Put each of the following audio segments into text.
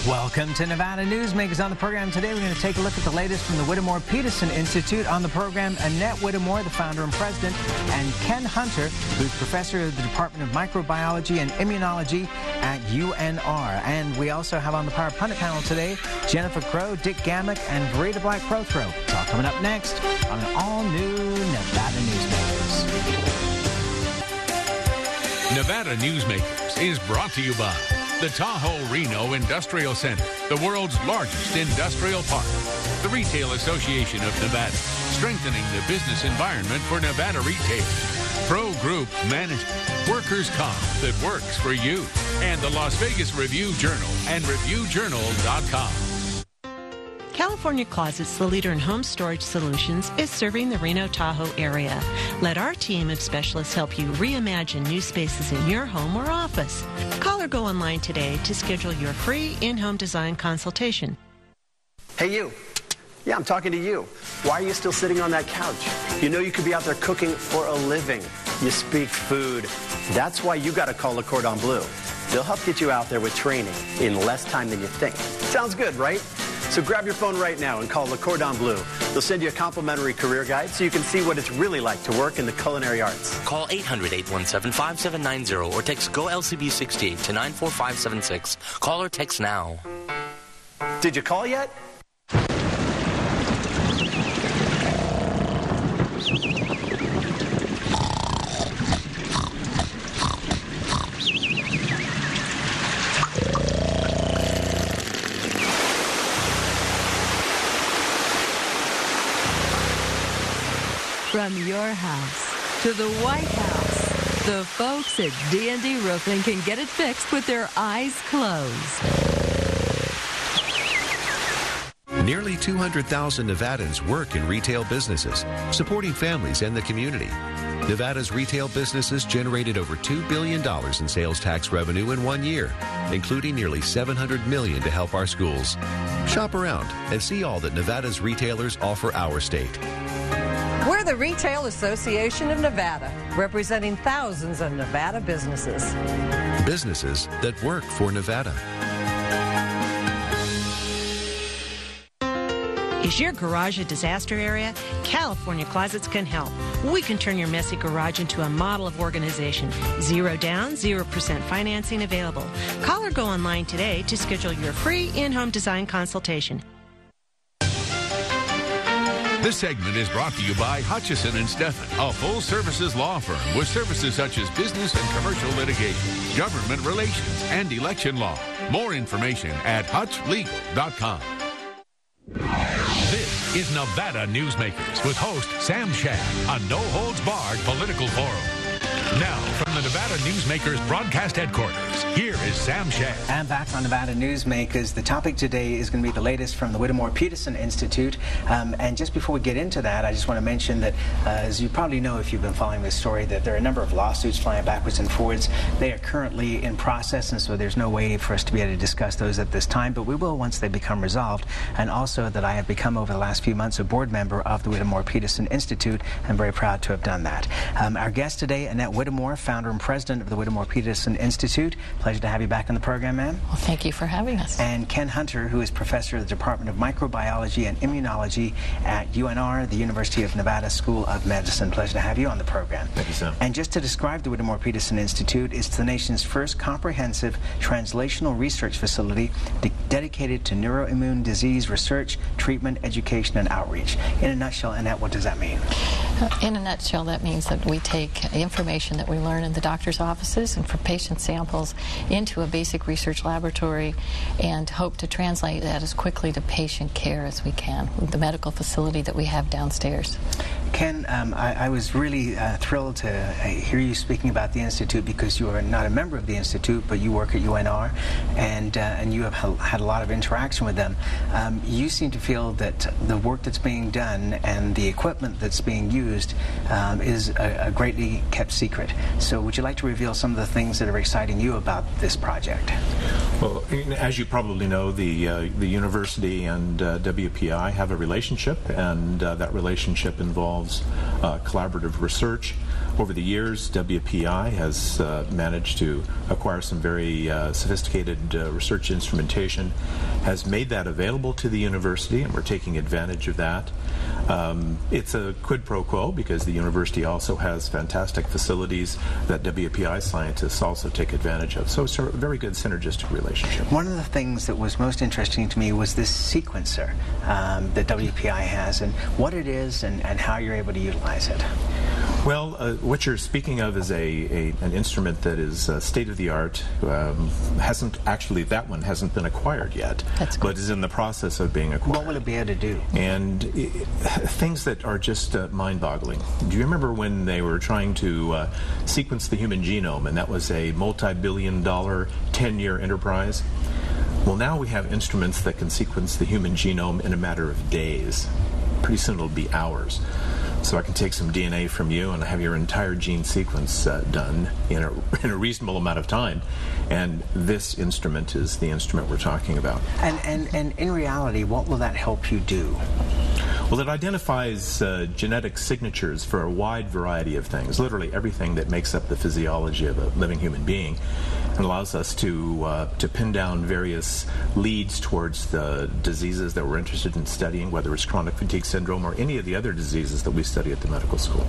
Welcome to Nevada Newsmakers. On the program today, we're going to take a look at the latest from the Whittemore Peterson Institute. On the program, Annette Whittemore, the founder and president, and Ken Hunter, who's professor of the Department of Microbiology and Immunology at UNR. And we also have on the Power Pundit panel today, Jennifer Crow, Dick Gamick, and Verita Black Prothro. It's all coming up next on an all-new Nevada Newsmakers. Nevada Newsmakers is brought to you by the Tahoe Reno Industrial Center, the world's largest industrial park. The Retail Association of Nevada, strengthening the business environment for Nevada retail. Pro Group Management, workers' comp that works for you. And the Las Vegas Review-Journal and ReviewJournal.com. California Closets, the leader in home storage solutions, is serving the Reno-Tahoe area. Let our team of specialists help you reimagine new spaces in your home or office. Call or go online today to schedule your free in-home design consultation. Hey, you. Yeah, I'm talking to you. Why are you still sitting on that couch? You know you could be out there cooking for a living. You speak food. That's why you got to call Le Cordon Bleu. They'll help get you out there with training in less time than you think. Sounds good, right? So grab your phone right now and call Le Cordon Bleu. They'll send you a complimentary career guide so you can see what it's really like to work in the culinary arts. Call 800-817-5790 or text GO-LCB68 to 94576. Call or text now. Did you call yet? From your house to the White House, the folks at D&D Roofing can get it fixed with their eyes closed. Nearly 200,000 Nevadans work in retail businesses, supporting families and the community. Nevada's retail businesses generated over $2 billion in sales tax revenue in 1 year, including nearly $700 million to help our schools. Shop around and see all that Nevada's retailers offer our state. We're the Retail Association of Nevada, representing thousands of Nevada businesses. Businesses that work for Nevada. Is your garage a disaster area? California Closets can help. We can turn your messy garage into a model of organization. 0 down, 0% financing available. Call or go online today to schedule your free in-home design consultation. This segment is brought to you by Hutchison & Steffen, a full-services law firm with services such as business and commercial litigation, government relations, and election law. More information at hutchlegal.com. This is Nevada Newsmakers with host Sam Shad, a no-holds-barred political forum. Now, from the Nevada Newsmakers broadcast headquarters, here is Sam Shad. And back on Nevada Newsmakers, the topic today is going to be the latest from the Whittemore Peterson Institute. And just before we get into that, I just want to mention that, as you probably know if you've been following this story, that there are a number of lawsuits flying backwards and forwards. They are currently in process, and so there's no way for us to be able to discuss those at this time, but we will once they become resolved. And also that I have become, over the last few months, a board member of the Whittemore Peterson Institute. I'm very proud to have done that. Our guest today, Annette Whittemore, founder and president of the Whittemore Peterson Institute. Pleasure to have you back on the program, ma'am. Well, thank you for having us. And Ken Hunter, who is professor of the Department of Microbiology and Immunology at UNR, the University of Nevada School of Medicine. Pleasure to have you on the program. Thank you, Sam. And just to describe the Whittemore Peterson Institute, it's the nation's first comprehensive translational research facility dedicated to neuroimmune disease research, treatment, education, and outreach. In a nutshell, Annette, what does that mean? In a nutshell, that means that we take information that we learn in the doctor's offices and from patient samples into a basic research laboratory and hope to translate that as quickly to patient care as we can with the medical facility that we have downstairs. Ken, I was really thrilled to hear you speaking about the Institute, because you are not a member of the Institute, but you work at UNR, and you have had a lot of interaction with them. You seem to feel that the work that's being done and the equipment that's being used is a greatly kept secret. So would you like to reveal some of the things that are exciting you about this project? Well, as you probably know, the university and WPI have a relationship, and that relationship involves collaborative research. Over the years, WPI has managed to acquire some very sophisticated research instrumentation, has made that available to the university, and we're taking advantage of that. It's a quid pro quo because the university also has fantastic facilities that WPI scientists also take advantage of. So it's a very good synergistic relationship. One of the things that was most interesting to me was this sequencer that WPI has, and what it is and how you're able to utilize it. Well, what you're speaking of is an instrument that is state-of-the-art. That one hasn't been acquired yet, but is in the process of being acquired. What will it be able to do? And things that are just mind-boggling. Do you remember when they were trying to sequence the human genome, and that was a multi-billion-dollar, 10-year enterprise? Well, now we have instruments that can sequence the human genome in a matter of days. Pretty soon it'll be hours. So I can take some DNA from you and have your entire gene sequence done in a reasonable amount of time. And this instrument is the instrument we're talking about. And in reality, what will that help you do? Well, it identifies genetic signatures for a wide variety of things, literally everything that makes up the physiology of a living human being, and allows us to pin down various leads towards the diseases that we're interested in studying, whether it's chronic fatigue syndrome or any of the other diseases that we study at the medical school.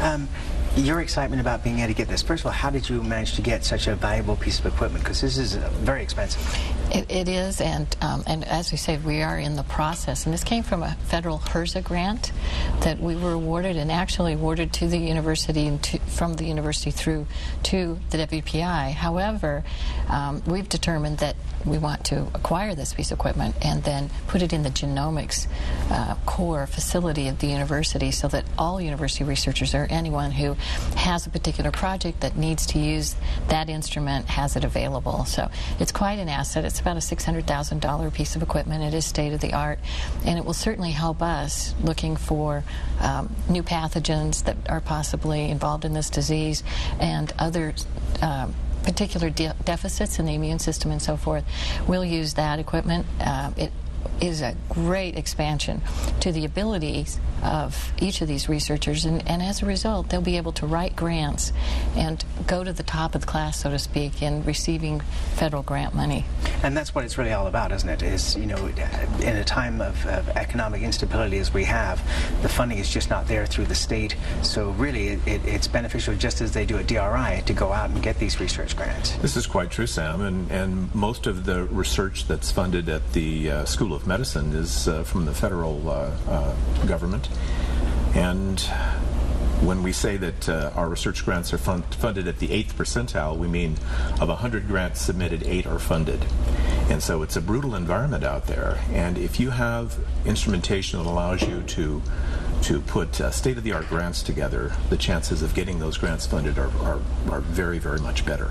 Your excitement about being able to get this, first of all, how did you manage to get such a valuable piece of equipment? Because this is very expensive. It is, and as we said, we are in the process. And this came from a federal HRSA grant that we were awarded, and actually awarded to the university and from the university through to the WPI. However, we've determined that we want to acquire this piece of equipment and then put it in the genomics core facility of the university, so that all university researchers or anyone who has a particular project that needs to use that instrument has it available. So it's quite an asset. It's about a $600,000 piece of equipment. It is state-of-the-art, and it will certainly help us looking for new pathogens that are possibly involved in this disease and other particular deficits in the immune system and so forth. We'll use that equipment. It is a great expansion to the abilities of each of these researchers, and as a result they'll be able to write grants and go to the top of the class, so to speak, in receiving federal grant money. And that's what it's really all about, isn't it? Is, you know, in a time of economic instability as we have, the funding is just not there through the state, so really it's beneficial, just as they do at DRI, to go out and get these research grants. This is quite true, Sam, and most of the research that's funded at the School of Medicine is from the federal government. And when we say that our research grants are funded at the 8th percentile, we mean of 100 grants submitted, 8 are funded. And so it's a brutal environment out there. And if you have instrumentation that allows you to put state-of-the-art grants together, the chances of getting those grants funded are very, very much better.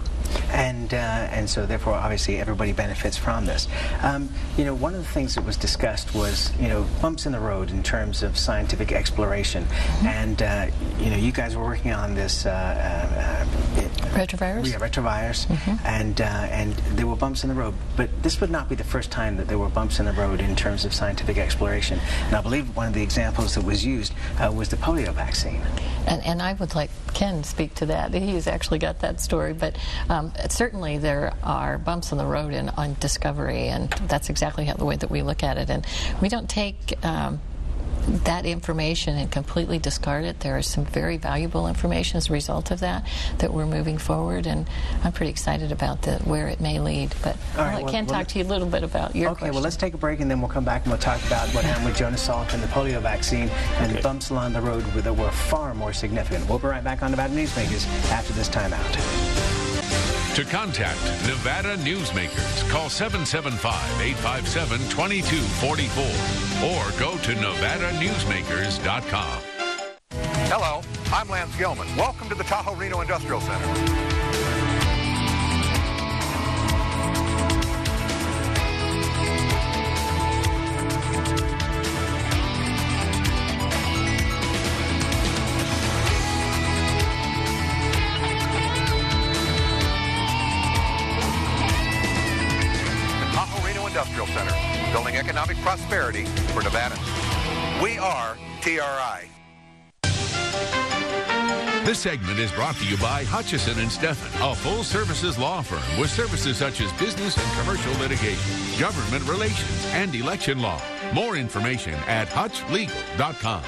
And so therefore, obviously, everybody benefits from this. You know, one of the things that was discussed was, you know, bumps in the road in terms of scientific exploration. Mm-hmm. And, you know, you guys were working on this retrovirus? Yeah, retrovirus. Mm-hmm. And there were bumps in the road. But this would not be the first time that there were bumps in the road in terms of scientific exploration. And I believe one of the examples that was used was the polio vaccine. And I would like Ken to speak to that. He's actually got that story. But certainly there are bumps in the road on discovery, and that's exactly the way that we look at it. And we don't take that information and completely discard it. There is some very valuable information as a result of that we're moving forward, and I'm pretty excited about where it may lead. But I'll let Ken talk to you a little bit about your question. Okay, well, let's take a break, and then we'll come back and we'll talk about what happened with Jonas Salk and the polio vaccine and the bumps along the road that were far more significant. We'll be right back on Nevada Newsmakers after this timeout. To contact Nevada Newsmakers, call 775-857-2244 or go to NevadaNewsmakers.com. Hello, I'm Lance Gilman. Welcome to the Tahoe Reno Industrial Center. Industrial Center, building economic prosperity for Nevadans. We are TRI. This segment is brought to you by Hutchison & Steffen, a full-services law firm with services such as business and commercial litigation, government relations, and election law. More information at hutchlegal.com.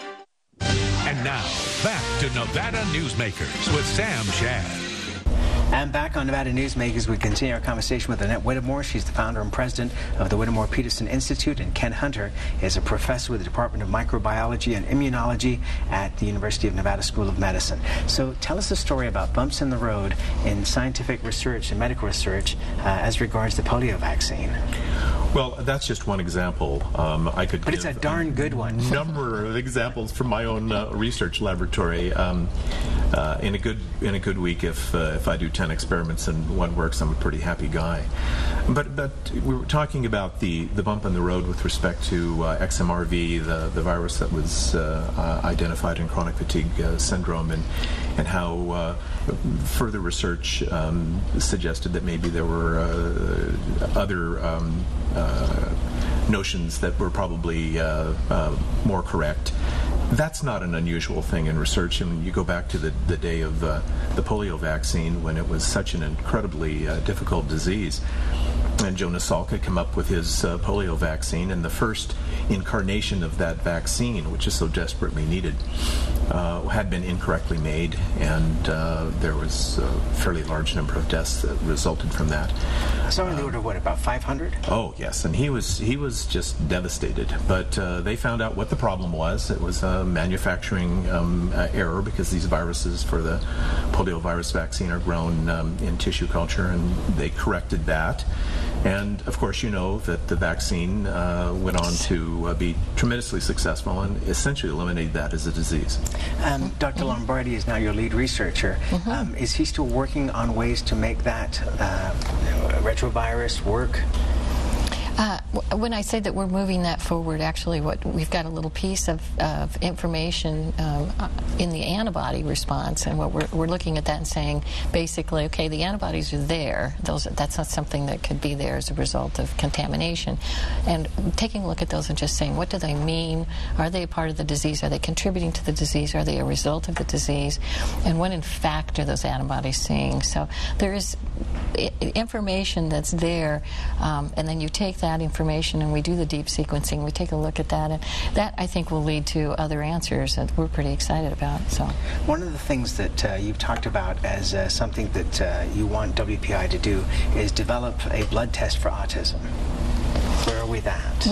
And now, back to Nevada Newsmakers with Sam Shad. And back on Nevada Newsmakers, we continue our conversation with Annette Whittemore. She's the founder and president of the Whittemore Peterson Institute, and Ken Hunter is a professor with the Department of Microbiology and Immunology at the University of Nevada School of Medicine. So tell us a story about bumps in the road in scientific research and medical research as regards the polio vaccine. Well, that's just one example. I could but it's a darn good one. Number of examples from my own research laboratory. In a good week, if I do 10 experiments and one works, I'm a pretty happy guy. But we were talking about the bump in the road with respect to XMRV, the virus that was identified in chronic fatigue syndrome, and how further research suggested that maybe there were other notions that were probably more correct. That's not an unusual thing in research. And you go back to the day of the polio vaccine, when it was such an incredibly difficult disease. And Jonas Salk had come up with his polio vaccine, and the first incarnation of that vaccine, which is so desperately needed, had been incorrectly made, and there was a fairly large number of deaths that resulted from that. So in the order of what, about 500? Oh yes, and he was just devastated. But they found out what the problem was. It was a manufacturing error, because these viruses for the poliovirus vaccine are grown in tissue culture, and they corrected that. And of course, you know that the vaccine went on to be tremendously successful and essentially eliminated that as a disease. Dr. Lombardi is now your lead researcher. Is he still working on ways to make that retrovirus work? When I say that we're moving that forward, actually, we've got a little piece of information in the antibody response, and what we're looking at that and saying, basically, okay, the antibodies are there. That's not something that could be there as a result of contamination. And taking a look at those and just saying, what do they mean? Are they a part of the disease? Are they contributing to the disease? Are they a result of the disease? And what, in fact, are those antibodies seeing? So there is information that's there, and then you take that information and we do the deep sequencing. We take a look at that, and that, I think, will lead to other answers that we're pretty excited about. So, one of the things that you've talked about as something that you want WPI to do is develop a blood test for autism. Where are we at?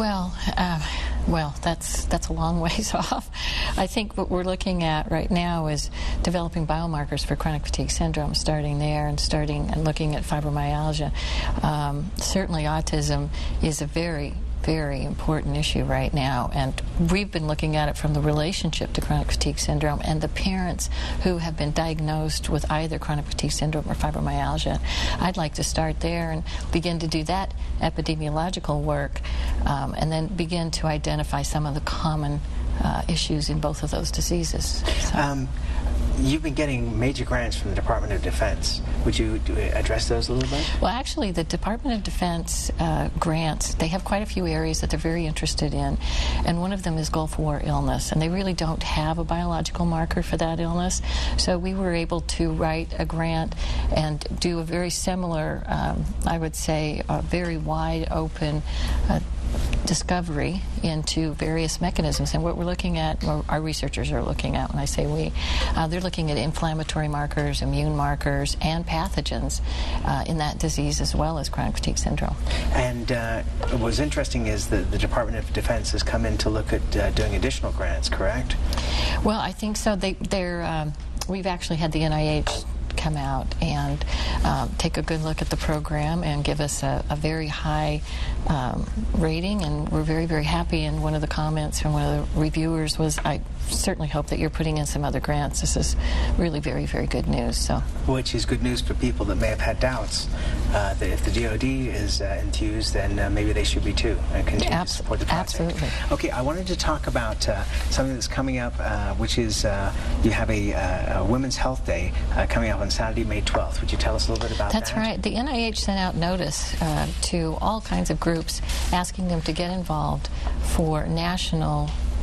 Well, that's a long ways off. I think what we're looking at right now is developing biomarkers for chronic fatigue syndrome, starting there and looking at fibromyalgia. Certainly autism is a very, very important issue right now, and we've been looking at it from the relationship to chronic fatigue syndrome and the parents who have been diagnosed with either chronic fatigue syndrome or fibromyalgia. I'd like to start there and begin to do that epidemiological work, and then begin to identify some of the common issues in both of those diseases. So. You've been getting major grants from the Department of Defense. Would you address those a little bit? Well, actually, the Department of Defense grants, they have quite a few areas that they're very interested in, and one of them is Gulf War illness, and they really don't have a biological marker for that illness. So we were able to write a grant and do a very similar, I would say, a very wide open discovery into various mechanisms. And what we're looking at, or our researchers are looking at, when I say we, they're looking at inflammatory markers, immune markers, and pathogens in that disease, as well as chronic fatigue syndrome. And what's interesting is that the Department of Defense has come in to look at doing additional grants, correct? Well, I think so. We've actually had the NIH come out and take a good look at the program and give us a very high rating, and we're very, very happy. And one of the comments from one of the reviewers was, I certainly hope that you're putting in some other grants. This is really very, very good news. So, which is good news for people that may have had doubts that if the DoD is enthused, then maybe they should be too, and continue to support the project. Absolutely. Okay, I wanted to talk about something that's coming up, which is you have a Women's Health Day coming up on Saturday, May 12th. Would you tell us a little bit about that? That's right. The NIH sent out notice to all kinds of groups asking them to get involved for National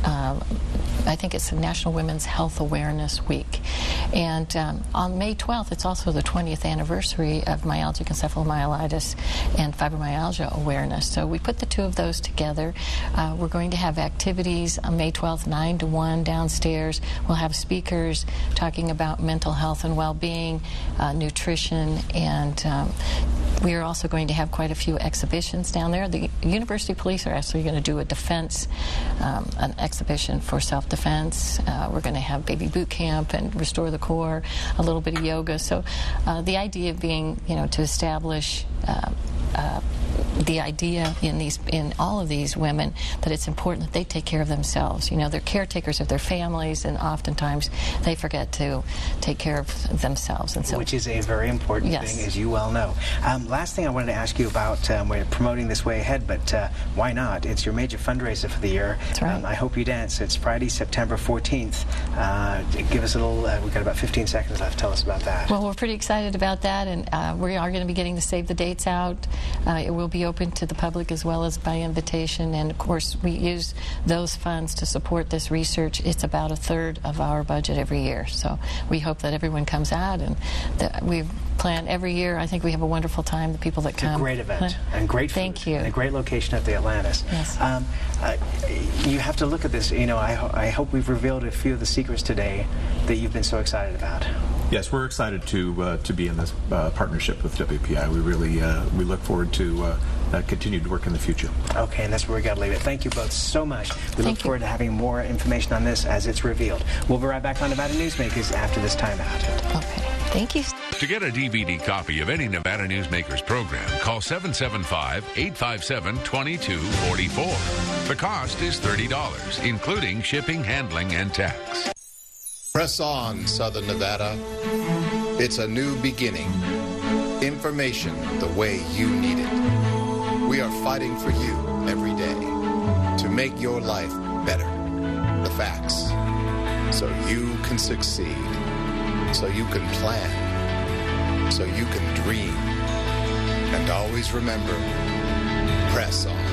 I think it's National Women's Health Awareness Week. And on May 12th, it's also the 20th anniversary of myalgic encephalomyelitis and fibromyalgia awareness. So we put the two of those together. We're going to have activities on May 12th, 9 to 1 downstairs. We'll have speakers talking about mental health and well-being, nutrition, and we are also going to have quite a few exhibitions down there. The University Police are actually going to do a defense, an exhibition for self-defense. We're going to have baby boot camp and restore the core, a little bit of yoga. So the idea being, to establish the idea in all of these women that it's important that they take care of themselves. They're caretakers of their families, and oftentimes they forget to take care of themselves. And so, which is a very important thing, as you well know. Last thing I wanted to ask you about, we're promoting this way ahead, but why not? It's your major fundraiser for the year. That's right. I Hope You Dance. It's Friday, September 14th. Give us a little, we've got about 15 seconds left. Tell us about that. Well, we're pretty excited about that, and we are going to be getting the save the dates out. It will be open to the public as well as by invitation, and of course we use those funds to support this research. It's about 1/3 of our budget every year, so we hope that everyone comes out, and we've planned every year. I think we have a wonderful time. The people that come. It's a great event and great food. Thank you. And a great location at the Atlantis. Yes. You have to look at this. I hope we've revealed a few of the secrets today that you've been so excited about. Yes, we're excited to be in this partnership with WPI. We really we look forward to continued work in the future. Okay, and that's where we got to leave it. Thank you both so much. We look forward to having more information on this as it's revealed. We'll be right back on Nevada Newsmakers after this timeout. Okay, thank you. To get a DVD copy of any Nevada Newsmakers program, call 775-857-2244. The cost is $30, including shipping, handling, and tax. Press on, Southern Nevada. It's a new beginning. Information the way you need it. We are fighting for you every day to make your life better. The facts. So you can succeed. So you can plan. So you can dream. And always remember, press on.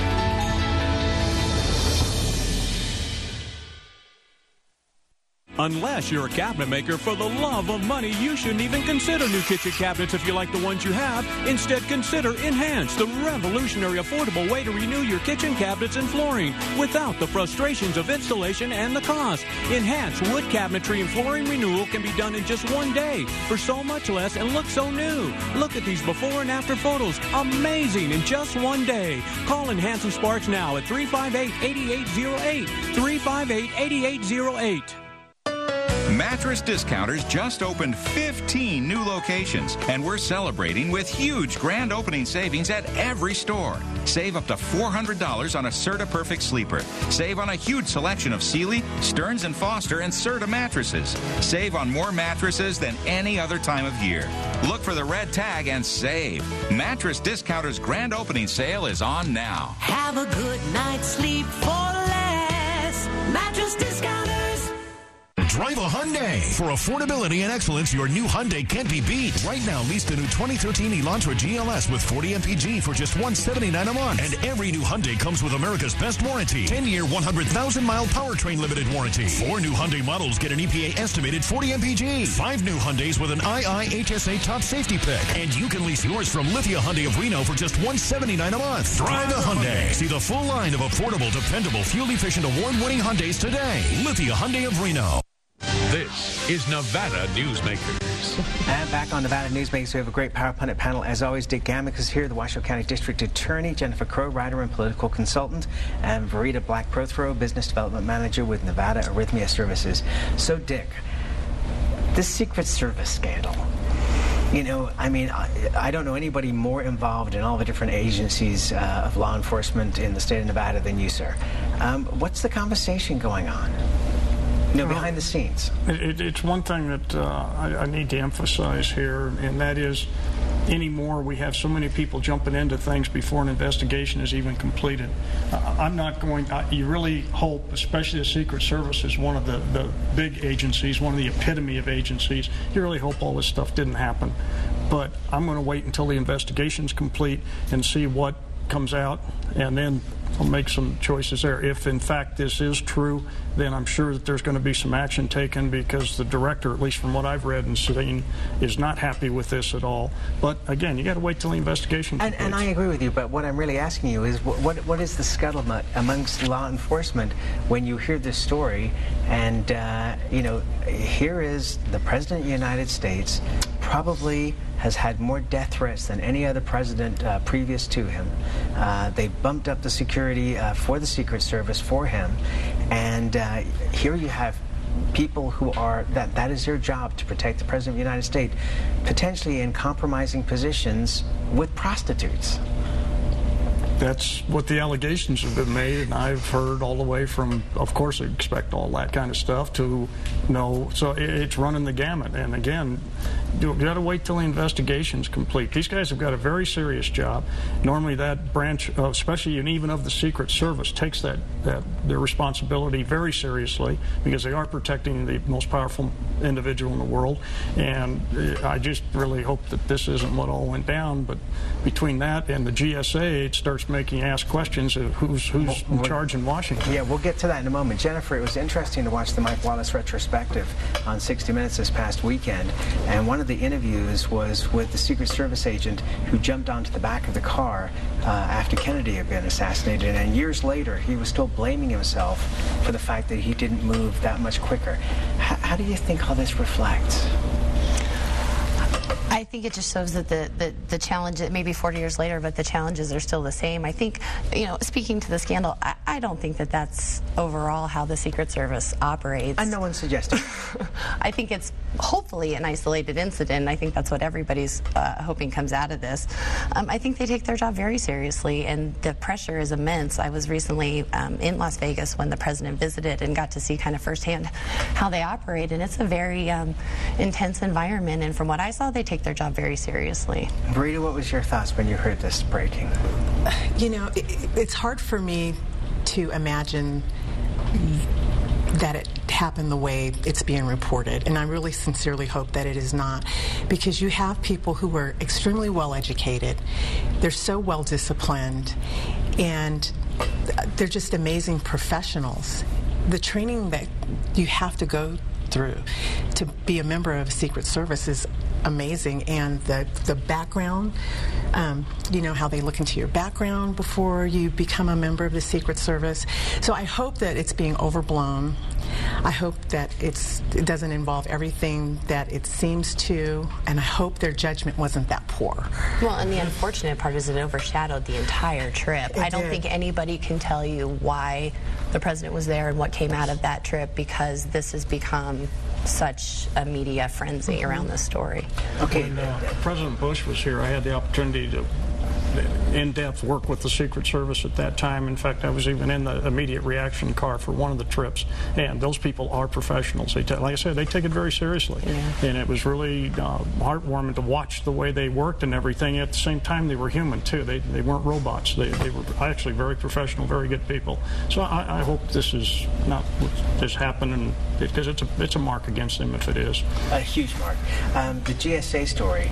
Unless you're a cabinet maker, for the love of money, you shouldn't even consider new kitchen cabinets if you like the ones you have. Instead, consider Enhance, the revolutionary affordable way to renew your kitchen cabinets and flooring without the frustrations of installation and the cost. Enhance wood cabinetry and flooring renewal can be done in just one day for so much less and look so new. Look at these before and after photos. Amazing in just one day. Call Enhance and Sparks now at 358-8808. 358-8808. Mattress Discounters just opened 15 new locations, and we're celebrating with huge grand opening savings at every store. Save up to $400 on a Serta Perfect Sleeper. Save on a huge selection of Sealy, Stearns & Foster, and Serta mattresses. Save on more mattresses than any other time of year. Look for the red tag and save. Mattress Discounters grand opening sale is on now. Have a good night's sleep for less. Mattress Discounters. Drive a Hyundai. For affordability and excellence, your new Hyundai can't be beat. Right now, lease the new 2013 Elantra GLS with 40 MPG for just $179 a month. And every new Hyundai comes with America's best warranty. 10-year, 100,000-mile powertrain limited warranty. 4 new Hyundai models get an EPA estimated 40 MPG. 5 new Hyundais with an IIHSA top safety pick. And you can lease yours from Lithia Hyundai of Reno for just $179 a month. Drive a Hyundai. See the full line of affordable, dependable, fuel-efficient, award-winning Hyundais today. Lithia Hyundai of Reno. This is Nevada Newsmakers. And back on Nevada Newsmakers, we have a great Power Pundit panel. As always, Dick Gamick is here, the Washoe County District Attorney, Jennifer Crow, writer and political consultant, and Verita Black-Prothrow, Business Development Manager with Nevada Arrhythmia Services. So, Dick, this Secret Service scandal, I don't know anybody more involved in all the different agencies of law enforcement in the state of Nevada than you, sir. What's the conversation going on? Behind the scenes. It's one thing that I need to emphasize here, and that is anymore we have so many people jumping into things before an investigation is even completed. You really hope, especially the Secret Service is one of the big agencies, one of the epitome of agencies, you really hope all this stuff didn't happen. But I'm going to wait until the investigation's complete and see what comes out, and then I'll make some choices there. If, in fact, this is true, then I'm sure that there's going to be some action taken, because the director, at least from what I've read and seen, is not happy with this at all. But, again, you got to wait till the investigation completes. And I agree with you, but what I'm really asking you is what is the scuttlebutt amongst law enforcement when you hear this story and, you know, here is the President of the United States, probably has had more death threats than any other president previous to him. They bumped up the security for the Secret Service for him, and here you have people who are, that is their job, to protect the President of the United States, potentially in compromising positions with prostitutes. That's what the allegations have been made, and I've heard all the way from, of course, I expect all that kind of stuff, to no. So it's running the gamut. And again, you've got to wait till the investigation's complete. These guys have got a very serious job. Normally that branch, especially and even of the Secret Service, takes their responsibility very seriously, because they are protecting the most powerful individual in the world. And I just really hope that this isn't what all went down. But between that and the GSA, it starts making ask questions of who's in charge in Washington. Yeah, we'll get to that in a moment. Jennifer, it was interesting to watch the Mike Wallace retrospective on 60 Minutes this past weekend, and one of the interviews was with the Secret Service agent who jumped onto the back of the car after Kennedy had been assassinated, and years later he was still blaming himself for the fact that he didn't move that much quicker. How do you think all this reflects? I think it just shows that the challenge, maybe 40 years later, but the challenges are still the same. I think, you know, speaking to the scandal, I don't think that that's overall how the Secret Service operates. And no one's suggesting. I think it's hopefully an isolated incident. I think that's what everybody's hoping comes out of this. I think they take their job very seriously, and the pressure is immense. I was recently in Las Vegas when the president visited and got to see kind of firsthand how they operate, and it's a very intense environment, and from what I saw, they take their job very seriously. Rita, what was your thoughts when you heard this breaking? You know, it's hard for me to imagine that it happened the way it's being reported, and I really sincerely hope that it is not, because you have people who are extremely well educated, they're so well disciplined, and they're just amazing professionals. The training that you have to go through to be a member of Secret Service is amazing, and the background, you know, how they look into your background before you become a member of the Secret Service. So I hope that it's being overblown. I hope that it doesn't involve everything that it seems to, and I hope their judgment wasn't that poor. Well, and the unfortunate part is it overshadowed the entire trip. I don't think anybody can tell you why the president was there and what came out of that trip, because this has become such a media frenzy around this story. Okay. When President Bush was here, I had the opportunity to in-depth work with the Secret Service at that time. In fact, I was even in the immediate reaction car for one of the trips, and those people are professionals. Like I said, they take it very seriously, and it was really heartwarming to watch the way they worked and everything. At the same time, they were human too. They weren't robots. They were actually very professional, very good people. So I hope this is not what has happened, because it's a mark against them if it is. A huge mark. The GSA story.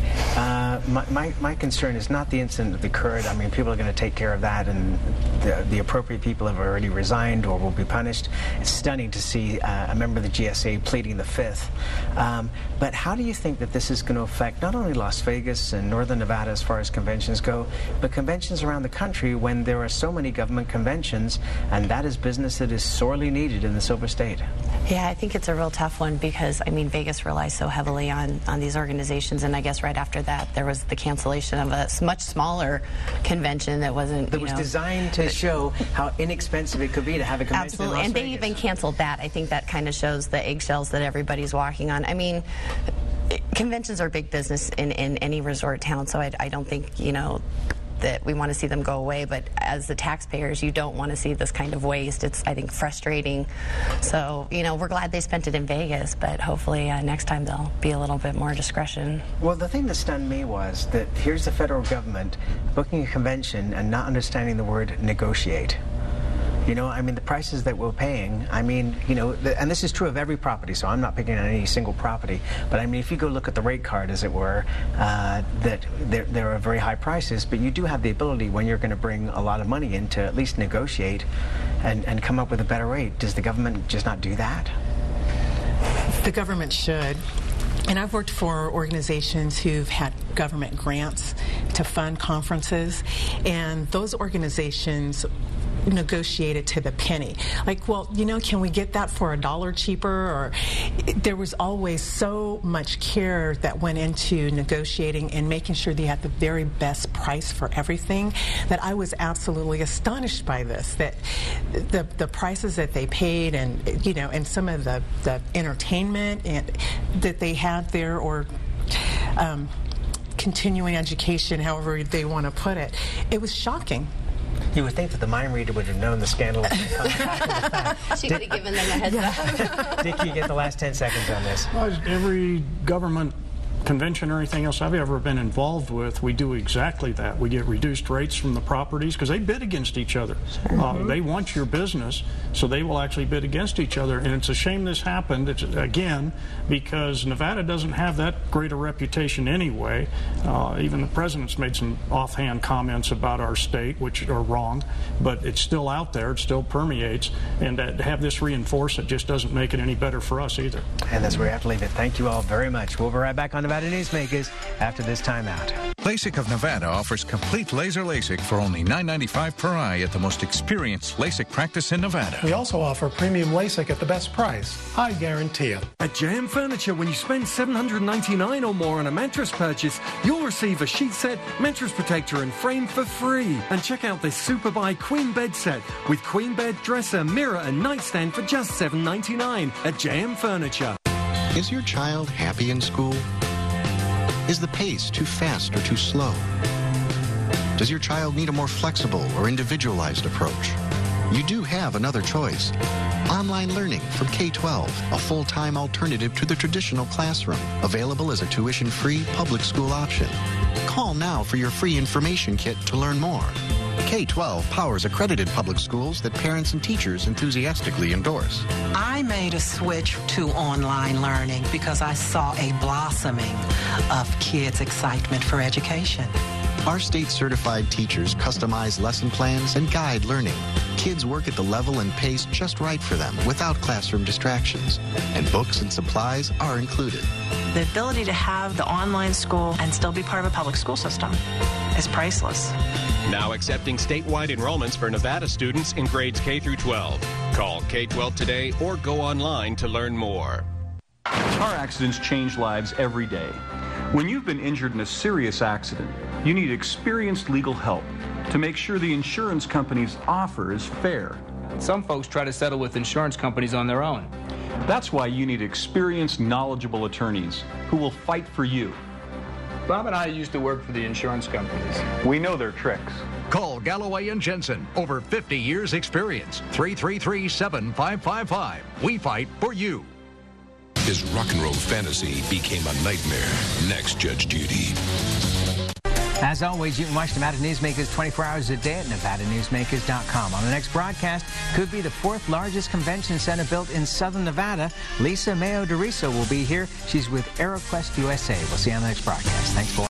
My concern is not the incident that occurred. I mean, people are going to take care of that, and the appropriate people have already resigned or will be punished. It's stunning to see a member of the GSA pleading the fifth. But how do you think that this is going to affect not only Las Vegas and Northern Nevada as far as conventions go, but conventions around the country when there are so many government conventions, and that is business that is sorely needed in the Silver State? Yeah, I think it's a real tough one, because, I mean, Vegas relies so heavily on these organizations, and I guess right after that there was the cancellation of a much smaller convention that wasn't, that was designed to show how inexpensive it could be to have a convention. Absolutely, in Las and Vegas. they even canceled that. I think that kind of shows the eggshells that everybody's walking on. I mean, conventions are big business in any resort town, so I don't think, you know, that we want to see them go away, but as the taxpayers, you don't want to see this kind of waste. It's, I think, frustrating. So, you know, we're glad they spent it in Vegas, but hopefully next time there'll be a little bit more discretion. Well, the thing that stunned me was that here's the federal government booking a convention and not understanding the word negotiate. You know, I mean, the prices that we're paying, I mean, you know, and this is true of every property, so I'm not picking on any single property, but I mean, if you go look at the rate card, as it were, that there are very high prices, but you do have the ability, when you're going to bring a lot of money in, to at least negotiate and come up with a better rate. Does the government just not do that? The government should. And I've worked for organizations who've had government grants to fund conferences, and those organizations negotiated to the penny. Like, well, you know, can we get that for $1 cheaper? Or there was always so much care that went into negotiating and making sure they had the very best price for everything, that I was absolutely astonished by this, that the prices that they paid, and, you know, and some of the entertainment that they had there, or continuing education, however they want to put it, it was shocking. You would think that the mind reader would have known the scandal. She could have given them a heads up. Dick, you get the last 10 seconds on this. Well, every government convention or anything else I've ever been involved with, we do exactly that. We get reduced rates from the properties because they bid against each other. They want your business, so they will actually bid against each other. And it's a shame this happened, again, because Nevada doesn't have that great a reputation anyway. Even the president's made some offhand comments about our state, which are wrong, but it's still out there, it still permeates, and to have this reinforced, it just doesn't make it any better for us either. And that's where we have to leave it. Thank you all very much. We'll be right back on Nevada Newsmakers after this timeout. LASIK of Nevada offers complete laser LASIK for only $9.95 per eye at the most experienced LASIK practice in Nevada. We also offer premium LASIK at the best price. I guarantee it. At JM Furniture, when you spend $799 or more on a mattress purchase, you'll receive a sheet set, mattress protector, and frame for free. And check out this Super Buy Queen Bed set with queen bed, dresser, mirror, and nightstand for just $799 at JM Furniture. Is your child happy in school? Is the pace too fast or too slow? Does your child need a more flexible or individualized approach? You do have another choice. Online learning from K-12, a full-time alternative to the traditional classroom, available as a tuition-free public school option. Call now for your free information kit to learn more. K-12 powers accredited public schools that parents and teachers enthusiastically endorse. I made a switch to online learning because I saw a blossoming of kids' excitement for education. Our state-certified teachers customize lesson plans and guide learning. Kids work at the level and pace just right for them without classroom distractions. And books and supplies are included. The ability to have the online school and still be part of a public school system is priceless. Now accepting statewide enrollments for Nevada students in grades K through 12. Call K-12 today or go online to learn more. Car accidents change lives every day. When you've been injured in a serious accident, you need experienced legal help to make sure the insurance company's offer is fair. Some folks try to settle with insurance companies on their own. That's why you need experienced, knowledgeable attorneys who will fight for you. Bob and I used to work for the insurance companies. We know their tricks. Call Galloway and Jensen. Over 50 years experience. 333-7555. We fight for you. His rock and roll fantasy became a nightmare. Next, Judge Judy. As always, you can watch Nevada Newsmakers 24 hours a day at NevadaNewsmakers.com. On the next broadcast, could be the 4th largest convention center built in Southern Nevada. Lisa Mayo DeRiso will be here. She's with AeroQuest USA. We'll see you on the next broadcast. Thanks for